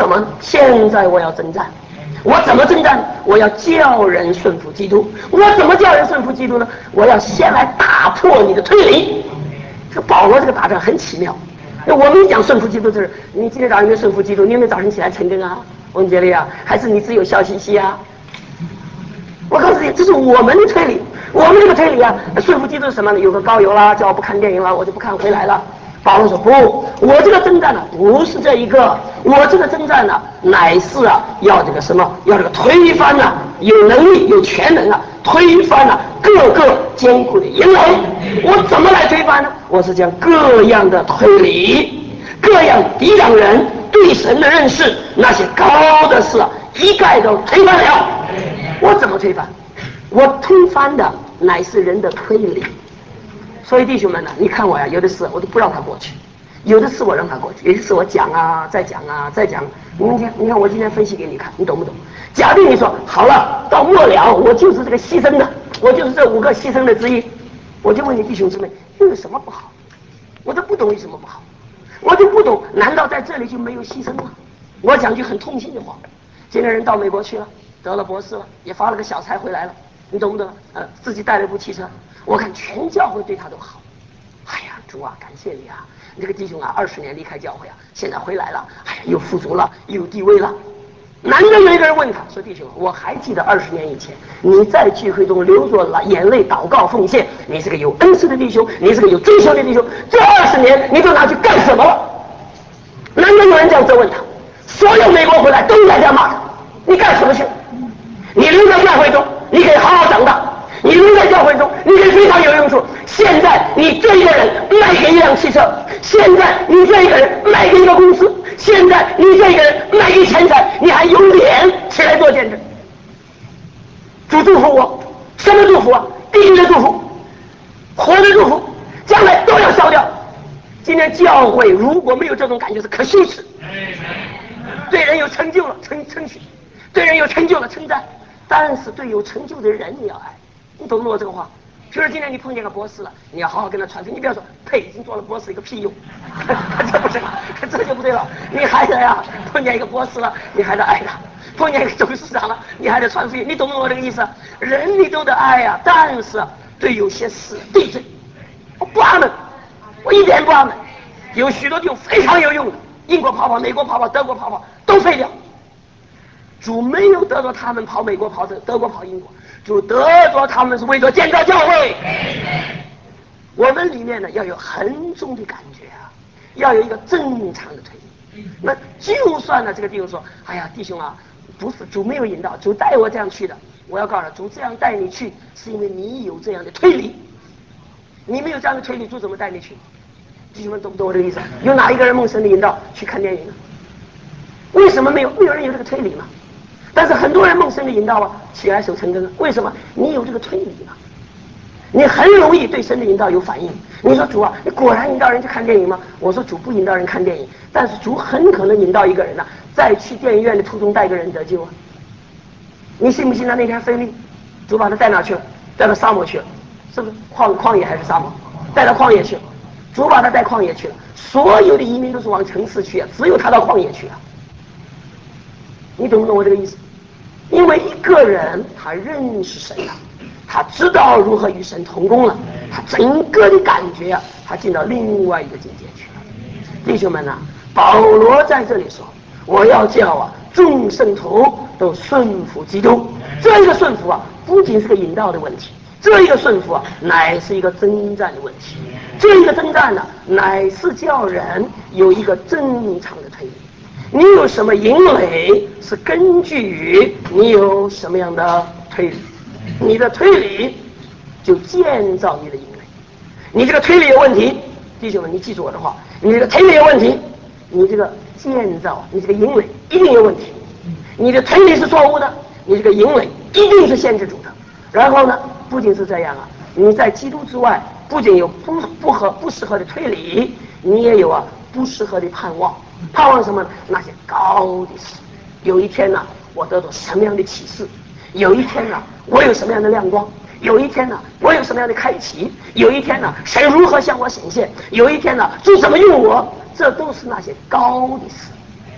么？现在我要征战。我怎么征战？我要叫人顺服基督。我怎么叫人顺服基督呢？我要先来打破你的推理。这个保罗这个打仗很奇妙。我们讲顺服基督，就是你今天早上有没有顺服基督？你有没有早晨起来晨更啊？我们觉得啊，还是你只有笑嘻嘻啊？我告诉你，这是我们的推理。我们这个推理啊，顺服基督是什么呢？有个高邮啦，叫我不看电影了，我就不看回来了。保罗说不，我这个征战呢不是这一个，我这个征战呢乃是啊要这个什么，要这个推翻呢有能力有全能啊，推翻了各个坚固的营垒。我怎么来推翻呢？我是将各样的推理，各样抵挡人对神的认识，那些高的事一概都推翻了。我怎么推翻？我推翻的乃是人的推理。所以弟兄们呢，你看我呀，有的事我都不让他过去，有的事我让他过去，有的事我讲啊，再讲啊，再讲。你看我今天分析给你看，你懂不懂？假定你说好了，到末了我就是这个牺牲的，我就是这5个牺牲的之一，我就问你弟兄姊妹，又有什么不好？我都不懂有什么不好，我就不懂，难道在这里就没有牺牲吗？我讲句很痛心的话，这个人到美国去了，得了博士了，也发了个小财回来了，你懂不懂？自己带了部汽车。我看全教会对他都好。哎呀，主啊，感谢你啊！你这个弟兄啊，20年离开教会啊，现在回来了，哎呀，又富足了，又有地位了。难得有一个人问他说：“弟兄，我还记得20年以前你在聚会中流着眼泪祷告奉献，你是个有恩赐的弟兄，你是个有追求的弟兄，这20年你都拿去干什么了？”难得有人这样质问他，所有美国回来都在这样骂他：“你干什么去？你留在教会中，你可以好好长大。”你留在教会中，你可以非常有用处。现在你这一个人卖给一辆汽车，现在你这一个人卖给一个公司，现在你这一个人卖给钱财，你还有脸起来做见证？主祝福我，什么祝福啊？地狱的祝福，火的祝福，将来都要烧掉。今天教会如果没有这种感觉，是可羞耻。对人有成就了称许，对人有成就了称赞，但是对有成就的人你要爱。你懂不懂我这个话？比如今天你碰见个博士了，你要好好跟他传授。你不要说呸，已经做了博士一个屁用，这不是，这就不对了。你还得呀，碰见一个博士了，你还得爱他；碰见一个董事长了，你还得传福音。你懂不懂我这个意思？人你都得爱呀，但是对有些事闭嘴，我不阿门，我一点不阿门。有许多就非常有用的，英国跑跑、美国跑跑、德国跑跑都废掉。主没有得着他们跑美国、跑德国、跑英国。主得着他们是为了建造教会。我们里面呢要有很重的感觉啊，要有一个正常的推理。那就算呢这个弟兄说：“哎呀，弟兄啊，不是主没有引导，主带我这样去的。”我要告诉他，主这样带你去，是因为你有这样的推理。你没有这样的推理，主怎么带你去？弟兄们懂不懂我这个意思？有哪一个人蒙神的引导去看电影呢？为什么没有人有这个推理吗？但是很多人梦神的引导啊，起来守成根。为什么？你有这个推理嘛，你很容易对神的引导有反应。你说主啊，你果然引导人去看电影吗？我说主不引导人看电影，但是主很可能引导一个人呢，在去电影院的途中带一个人得救啊。你信不信他那天菲利，主把他带哪去了？带到沙漠去了，是不是？旷野还是沙漠？带到旷野去了，主把他带旷野去了。所有的移民都是往城市去啊，只有他到旷野去啊。你懂不懂我这个意思？因为一个人他认识神了，他知道如何与神同工了，他整个的感觉啊，他进到另外一个境界去了。弟兄们啊，保罗在这里说：“我要叫众圣徒都顺服基督。”这一个顺服啊，不仅是个引导的问题，这一个顺服啊，乃是一个征战的问题。这一个征战呢，乃是叫人有一个正常的推理。你有什么营垒，是根据于你有什么样的推理，你的推理就建造你的营垒。你这个推理有问题，弟兄们，你记住我的话，你这个推理有问题，你这个建造，你这个营垒一定有问题。你的推理是错误的，你这个营垒一定是限制住的。然后呢，不仅是这样啊，你在基督之外，不仅有不适合的推理，你也有不适合的盼望。盼望什么呢？那些高的事。有一天呢，我得到什么样的启示？有一天呢，我有什么样的亮光？有一天呢，我有什么样的开启？有一天呢，神如何向我显现？有一天呢，主怎么用我？这都是那些高的事。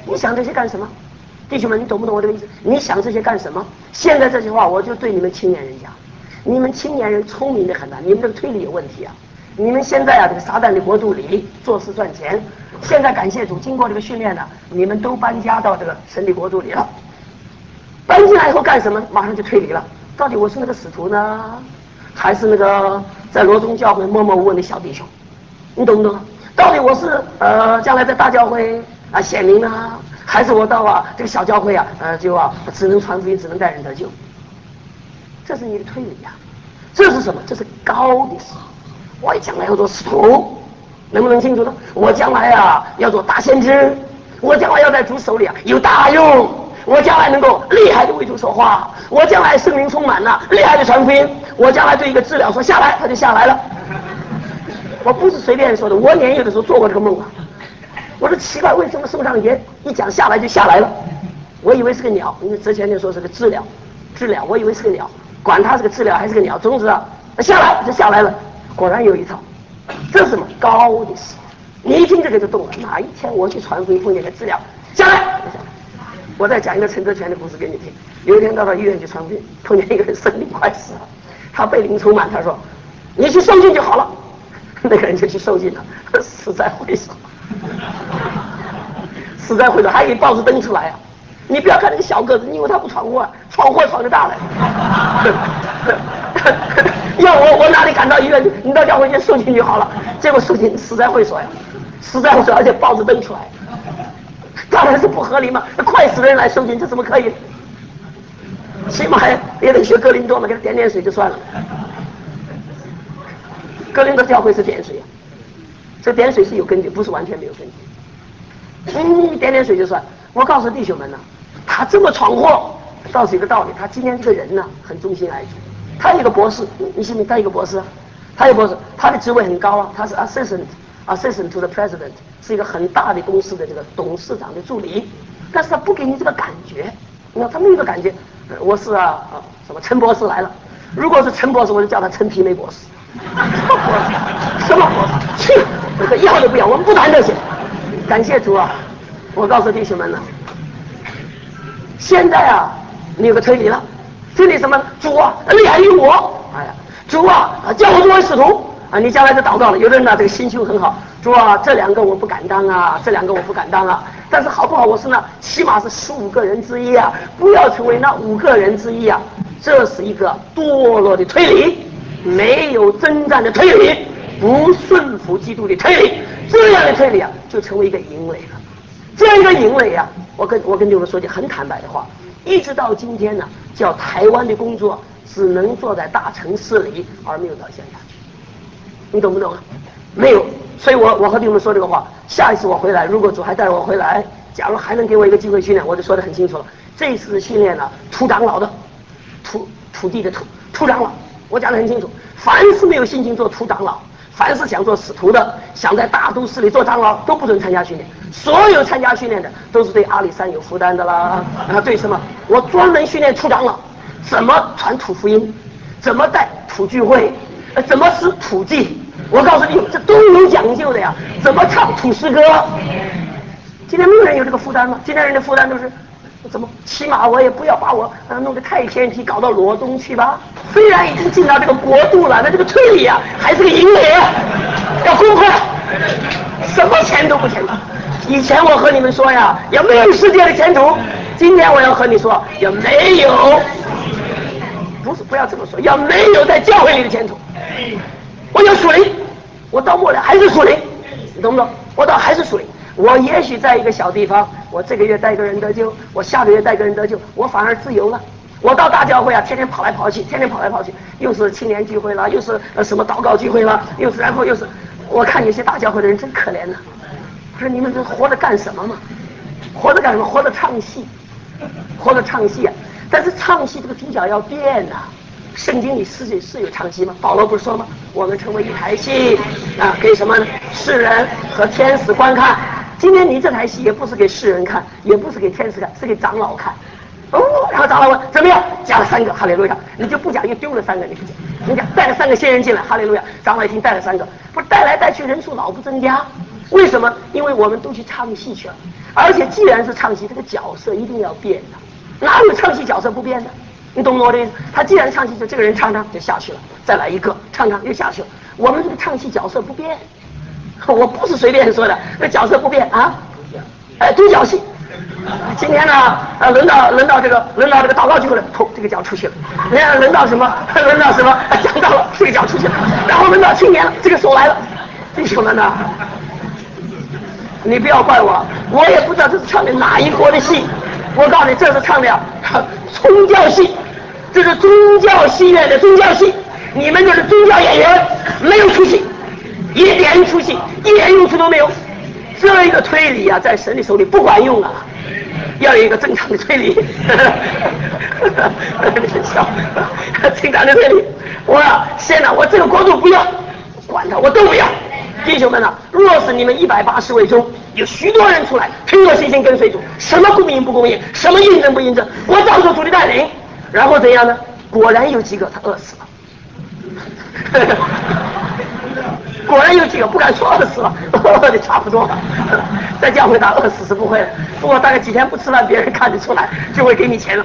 你想这些干什么？弟兄们，你懂不懂我这个意思？你想这些干什么？现在这些话，我就对你们青年人讲，你们青年人聪明的很啊，你们这个推理有问题啊！你们现在啊，这个撒旦的国度里做事赚钱，现在感谢主，经过这个训练呢，你们都搬家到这个神的国度里了。搬进来以后干什么？马上就推理了，到底我是那个使徒呢，还是那个在罗中教会默默无闻的小弟兄？你懂不懂？到底我是将来在大教会啊显明啊，还是我到这个小教会就只能传福音，只能带人得救？这是你的推理啊！这是什么？这是高的事。我将来要做使徒，能不能清楚呢？我将来要做大先知，我将来要在主手里有大用，我将来能够厉害的为主说话，我将来圣灵充满了，厉害的传福音，我将来对一个治疗说下来，他就下来了。我不是随便说的，我年幼的时候做过这个梦啊。我说奇怪，为什么圣上爷一讲下来就下来了？我以为是个鸟，因为之前就说是个治疗，我以为是个鸟，管它是个治疗还是个鸟，总之下来就下来了。果然有一套，这是什么高的事？你一听这个就动了。哪一天我去传福音碰见个治疗，下来。我再讲一个陈泽全的故事给你听。有一天到医院去传福音，碰见一个人生命快死了，他被灵充满，他说：“你去受尽就好了。”那个人就去受尽了，死在会所，死在会所，还给报纸登出来啊！你不要看那个小个子，你以为他不闯祸，闯祸闯得大了。要我哪里敢到医院去？你到教会去受尽就好了。结果受尽死在会所呀，死在会所，而且报纸登出来，当然是不合理嘛！快死的人来受尽，这怎么可以？起码也得学哥林多嘛，给他点点水就算了。哥林多教会是点水，这点水是有根据，不是完全没有根据。你点点水就算。我告诉弟兄们呢，他这么闯祸，倒是一个道理。他今天这个人呢，很忠心爱主。他一个博士，你信不信？他一个博士，他一个博士，他的职位很高啊，他是 assistant to the president， 是一个很大的公司的这个董事长的助理。但是他不给你这个感觉，你看他没有这个感觉。我是什么陈博士来了，如果是陈博士，我就叫他陈皮梅博士。什么博士？去，这个要都不要，我们不谈这些。感谢主啊！我告诉弟兄们呢，现在你有个推理了，推理什么？主厉害于我，哎呀，主叫我作为使徒你将来就祷告了。有的人呢，这个心胸很好，主这两个我不敢当这两个我不敢当但是好不好？我是呢，起码是15个人之一不要成为那5个人之一这是一个堕落的推理。没有征战的推理，不顺服基督的推理，这样的推理就成为一个营垒了。这样一个营垒我跟你们说句很坦白的话，一直到今天呢，叫台湾的工作只能做在大城市里，而没有到乡下去。你懂不懂没有。所以我和你们说这个话，下一次我回来，如果主还带我回来，假如还能给我一个机会训练，我就说得很清楚了。这次训练呢，土长老的土地的土长老。我讲得很清楚，凡是没有信心做土长老，凡是想做使徒的，想在大都市里做长老，都不准参加训练。所有参加训练的都是对阿里山有负担的啦。对什么？我专门训练土长老，怎么传土福音，怎么带土聚会，怎么使土祭。我告诉你，这都有讲究的呀。怎么唱土诗歌？今天没有人有这个负担吗？今天人的负担都是。怎么？起码我也不要把我弄得太偏僻，搞到罗东去吧。虽然已经进到这个国度了，那这个推理还是个营垒要公开，什么前途不前途？以前我和你们说要没有世界的前途，今天我要和你说，要没有，不是不要这么说，要没有在教会里的前途。我要属灵，我到末了还是属灵，你懂不懂？我到还是属灵。我也许在一个小地方，我这个月带个人得救，我下个月带个人得救，我反而自由了。我到大教会天天跑来跑去，又是青年聚会了，又是什么祷告聚会了，又是，我看有些大教会的人真可怜呢。我说你们这活着干什么嘛？活着干什么？活着唱戏，但是唱戏这个主角要变圣经里是有唱戏吗？保罗不是说吗？我们成为一台戏给什么呢？世人和天使观看。今天你这台戏也不是给世人看，也不是给天使看，是给长老看。然后长老问怎么样？加了3个，哈利路亚。你就不讲又丢了3个，你不讲，你讲带了3个仙人进来，哈利路亚。长老一听带了3个，不带来带去人数老不增加。为什么？因为我们都去唱戏去了。 而且既然是唱戏，这个角色一定要变的，哪有唱戏角色不变的？你懂我的意思？他既然唱戏，就这个人唱就下去了，再来一个唱又下去了。我们这个唱戏角色不变，我不是随便说的，这角色不变啊。独角戏。今天呢，轮到这个祷告机会了，砰，这个脚出去了。轮到什么？讲到了，这个脚出去了。然后轮到青年了，这个手来了。弟兄们呢，你不要怪我，我也不知道这是唱的哪一国的戏。我告诉你，这是唱的宗教戏，这是宗教戏院的宗教戏。你们就是宗教演员，没有出息，一点出息，一点用处都没有。这一个推理啊，在神的手里不管用啊，要有一个正常的推理。正常的推理，现在我这个国度不要，管他，我都不要。弟兄们啊，若是你们180位中有许多人出来凭着信心跟随主，什么供应不供应，什么印证不印证，我照着主的带领，然后怎样呢？果然有几个他饿死了。果然有几个不敢说饿死了，饿的差不多了。在教会打饿死是不会的，不过大概几天不吃饭，别人看得出来，就会给你钱了。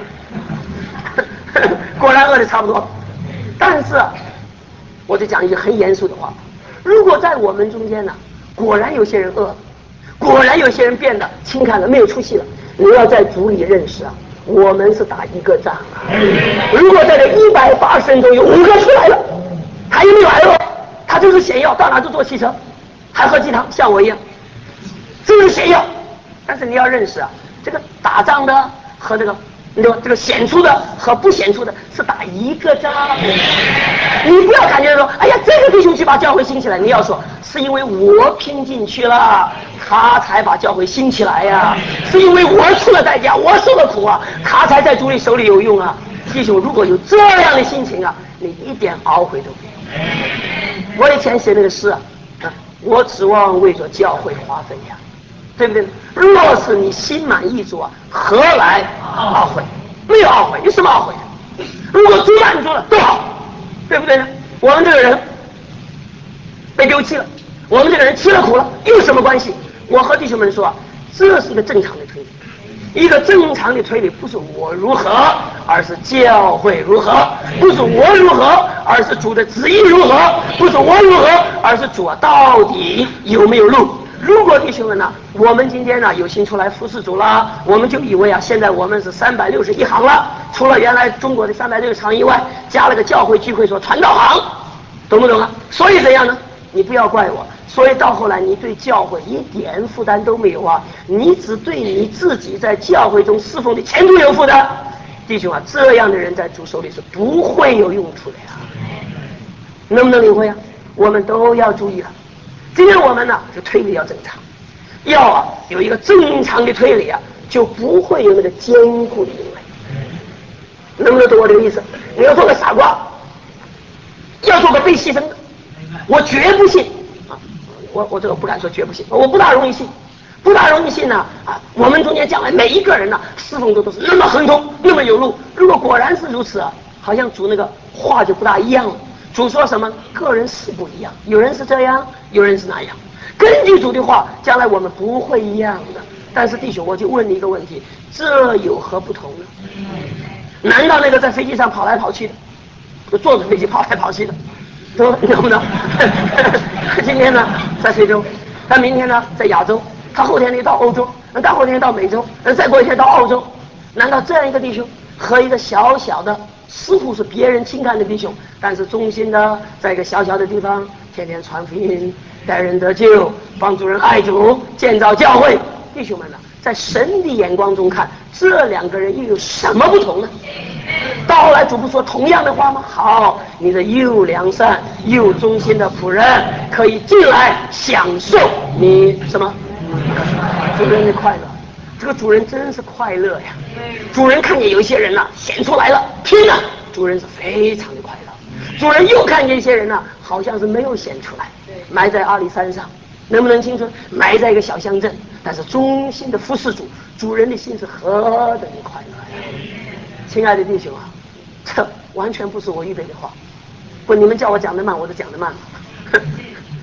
果然饿的差不多了。但是我就讲一句很严肃的话，如果在我们中间呢，果然有些人饿了，果然有些人变得轻看了，没有出息了，你要在主里认识啊，我们是打一个仗啊。如果在这180人中有5个出来了，他有没有挨饿？他就是显要，到哪都坐汽车，还喝鸡汤，像我一样，这是显要。但是你要认识啊，这个打仗的和这个显出的和不显出的是打一个仗。你不要感觉说，哎呀，这个弟兄去把教会兴起来，你要说是因为我拼进去了，他才把教会兴起来呀，是因为我出了代价，我受了苦啊，他才在主里手里有用啊。弟兄如果有这样的心情啊，你一点懊悔都没有。我以前写那个诗啊，我指望为着教会花费呀，对不对？若是你心满意足啊，何来懊悔？没有懊悔，有什么懊悔的？如果主满足了都好，对不对呢？我们这个人被丢弃了，我们这个人吃了苦了，有什么关系？我和弟兄们说啊，这是一个正常的推理。一个正常的推理不是我如何，而是教会如何；不是我如何，而是主的旨意如何；不是我如何，而是主啊到底有没有路。如果弟兄们呢，我们今天呢有心出来服侍主了，我们就以为啊，现在我们是361行了，除了原来中国的360行以外，加了个教会聚会所传道行，懂不懂啊？所以怎样呢？你不要怪我，所以到后来你对教会一点负担都没有啊，你只对你自己在教会中侍奉的前途有负担。弟兄啊，这样的人在主手里是不会有用处的呀，能不能领会啊？我们都要注意了。今天我们呢，就推理要正常，要有一个正常的推理啊，就不会有那个坚固的因为。能不能懂我这个意思？你要做个傻瓜，要做个被牺牲的。我绝不信啊！我这个不敢说绝不信，我不大容易信，不大容易信呢啊！我们中间将来每一个人呢，侍奉都是那么亨通，那么有路。如果果然是如此啊，好像主那个话就不大一样了。主说什么？个人是不一样，有人是这样，有人是那样。根据主的话，将来我们不会一样的。但是弟兄，我就问你一个问题：这有何不同呢？难道那个在飞机上跑来跑去的，坐着飞机跑来跑去的？能不能？今天呢在非洲，他明天呢在亚洲，他后天呢到欧洲，大后天到美洲，再过一天到澳洲。难道这样一个弟兄和一个小小的似乎是别人轻看的弟兄，但是忠心的在一个小小的地方天天传福音，带人得救，帮助人爱主，建造教会，弟兄们呢，在神的眼光中看，这两个人又有什么不同呢？到后来主不说同样的话吗？好，你的又良善又忠心的仆人可以进来享受你什么主人的快乐。这个主人真是快乐呀！主人看见有一些人呢显出来了，拼了，主人是非常的快乐。主人又看见一些人呢好像是没有显出来，埋在阿里山上，能不能清楚？埋在一个小乡镇，但是忠心的服侍主，主人的心是何等的快乐呀！亲爱的弟兄啊，这完全不是我预备的话。不，你们叫我讲得慢，我就讲得慢了。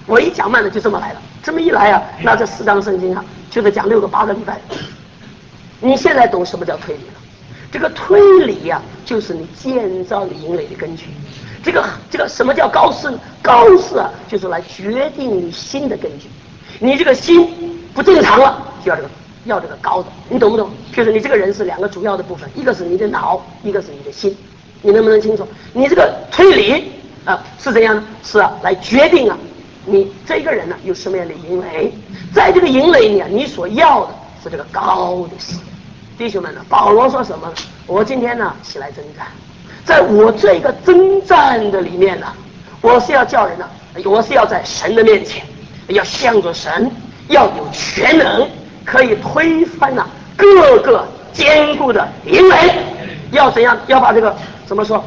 我一讲慢的就这么来了，这么一来啊，那这4章圣经啊，就得讲6个8个礼拜。你现在懂什么叫推理了？这个推理呀，就是你建造你营垒的根据。这个什么叫高士？高士啊，就是来决定你心的根据。你这个心不正常了，就要这个高的，你懂不懂？譬如说你这个人是2个主要的部分，一个是你的脑，一个是你的心，你能不能清楚？你这个推理啊是怎样呢？是啊，来决定啊你这个人呢有什么样的营垒，在这个营垒里啊，你所要的是这个高的事。弟兄们呢，保罗说什么呢？我今天呢起来征战，在我这个征战的里面呢，我是要叫人呢，我是要在神的面前，要向着神，要有全能，可以推翻呢各个坚固的营垒。要怎样？要把这个怎么说？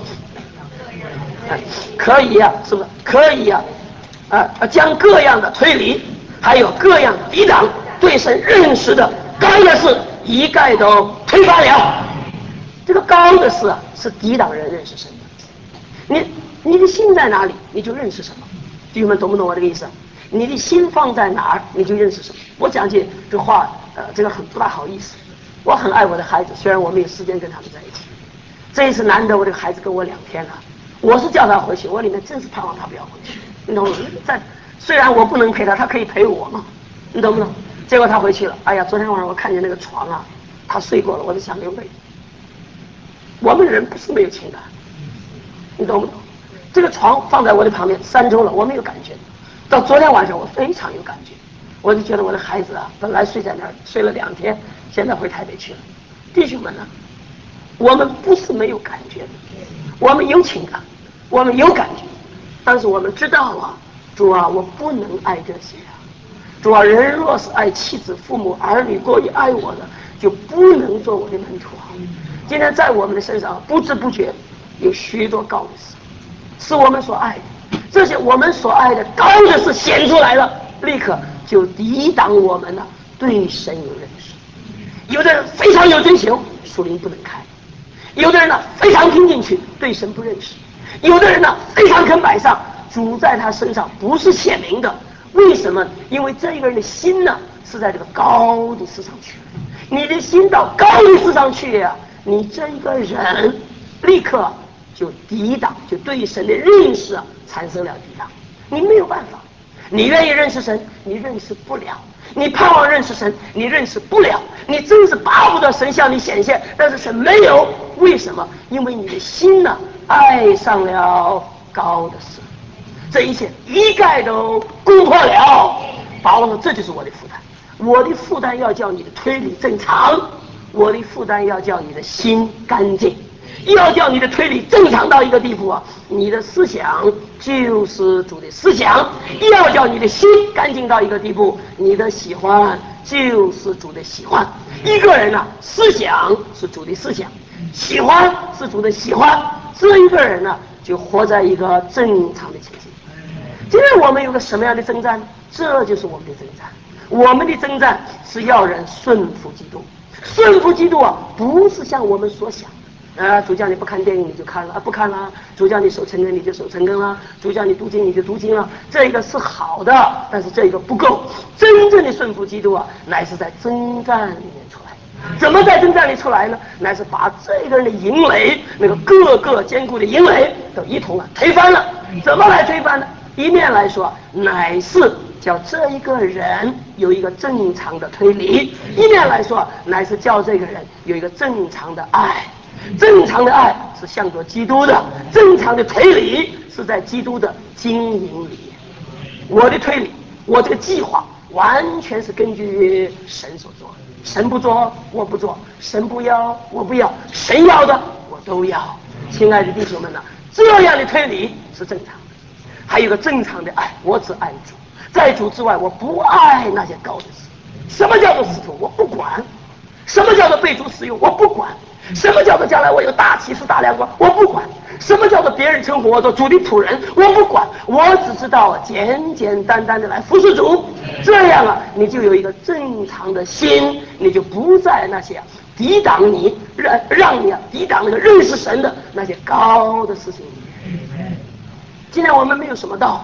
可以呀，是不是？可以呀，将各样的推理，还有各样的抵挡，对神认识的高的事，一概都推翻了。这个高的事啊，是抵挡人认识神的。你的心在哪里，你就认识什么。弟兄们，懂不懂我这个意思？你的心放在哪儿，你就认识什么。我讲起这话，这个很不大好意思。我很爱我的孩子，虽然我没有时间跟他们在一起。这一次难得我这个孩子跟我2天了，我是叫他回去，我里面真是盼望他不要回去，你懂吗？虽然我不能陪他，他可以陪我嘛，你懂不懂？结果他回去了，哎呀，昨天晚上我看见那个床啊，他睡过了，我就想流泪。我们人不是没有情感，你懂不懂？这个床放在我的旁边3周了，我没有感觉，到昨天晚上我非常有感觉，我就觉得我的孩子啊，本来睡在那儿睡了2天，现在回台北去了。弟兄们呢，我们不是没有感觉的，我们有情感，我们有感觉，但是我们知道啊，主啊，我不能爱这些啊。主啊，人若是爱妻子、父母、儿女过于爱我的，就不能做我的门徒啊。今天在我们的身上不知不觉有许多高的事，是我们所爱的，这些我们所爱的高的事显出来了，立刻就抵挡我们了对神有认识。有的人非常有追求，属灵不能开；有的人呢非常听进去，对神不认识；有的人呢非常肯摆上，主在他身上不是显明的。为什么？因为这个人的心呢是在这个高的事上去，你的心到高的事上去呀，你这个人立刻就抵挡，就对神的认识啊产生了抵挡。你没有办法，你愿意认识神，你认识不了；你盼望认识神，你认识不了。你真是巴不得神向你显现，但是神没有。为什么？因为你的心呢爱上了高的事，这一切一概都攻破了。保罗说，这就是我的负担，我的负担要叫你的推理正常，我的负担要叫你的心干净，要叫你的推理正常到一个地步啊，你的思想就是主的思想；要叫你的心干净到一个地步，你的喜欢就是主的喜欢。一个人呢，思想是主的思想，喜欢是主的喜欢，这一个人呢就活在一个正常的情形。今天我们有个什么样的征战？这就是我们的征战。我们的征战是要人顺服基督。顺服基督啊，不是像我们所想的。主叫你不看电影你就看了，不看了；主叫你守成根你就守成根了；主叫你读经你就读经了。这个是好的，但是这个不够。真正的顺服基督啊，乃是在征战里面出来。怎么在征战里出来呢？乃是把这个人的营垒，那个各个坚固的营垒都一同推翻了。怎么来推翻呢？一面来说，乃是叫这一个人有一个正常的推理；一面来说，乃是叫这个人有一个正常的爱。正常的爱是向着基督的，正常的推理是在基督的经营里。我的推理，我这个计划完全是根据神所做的。神不做我不做，神不要我不要，神要的我都要。亲爱的弟兄们呢，这样的推理是正常的。还有一个正常的爱，我只爱主，在主之外我不爱那些高的事。什么叫做使徒？我不管。什么叫做被主使用？我不管。什么叫做将来我有大启示大亮光？我不管。什么叫做别人称呼我做主的仆人？我不管。我只知道简简单单的来服侍主。这样啊，你就有一个正常的心，你就不在那些抵挡你让你抵挡那个认识神的那些高的事情里面。今天我们没有什么道，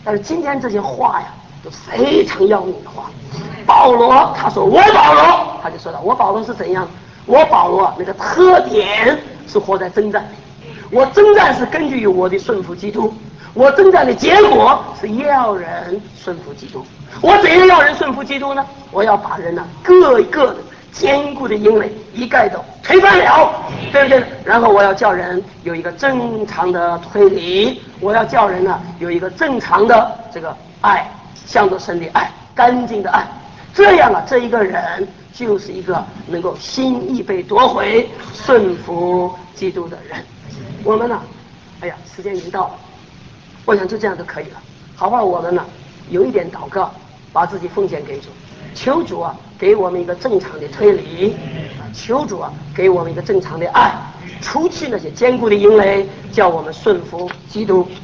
但是今天这些话呀，都非常要命的话。保罗他说我保罗，他就说了我保罗是怎样？我保罗那个特点是活在征战里，我征战是根据我的顺服基督，我征战的结果是要人顺服基督。我怎样要人顺服基督呢？我要把人呢各一个的坚固的营垒一概都推翻了，对不对？然后我要叫人有一个正常的推理，我要叫人呢有一个正常的这个爱，向着神的爱，干净的爱。这样啊，这一个人就是一个能够心意被夺回、顺服基督的人。我们呢，哎呀，时间已经到了，我想就这样就可以了，好不好？我们呢有一点祷告，把自己奉献给主，求主啊给我们一个正常的推理，求主啊给我们一个正常的爱，除去那些坚固的营垒，叫我们顺服基督。